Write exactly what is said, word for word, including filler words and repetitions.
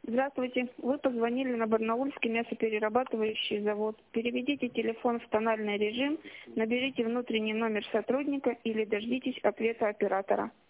Здравствуйте. Вы позвонили на Барнаульский мясоперерабатывающий завод. Переведите телефон в тональный режим, наберите внутренний номер сотрудника или дождитесь ответа оператора.